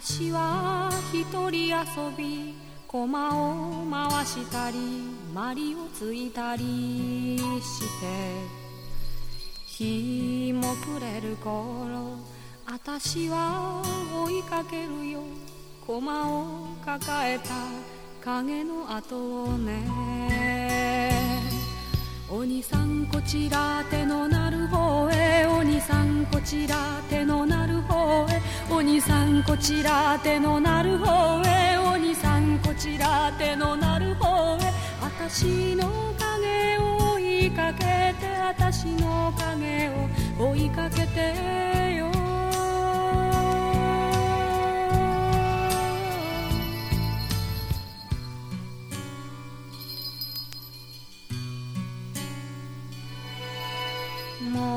私は一人遊び駒を回したりマリをついたりして日も暮れる頃私は追いかけるよ駒を抱えた影の後をねお兄さんこちら手のなる方へお兄さんこちら手のなる方へお兄さんこちら手のなる方へお兄さんこちら手のなる方へ私の影を追いかけて私の影を追いかけてよも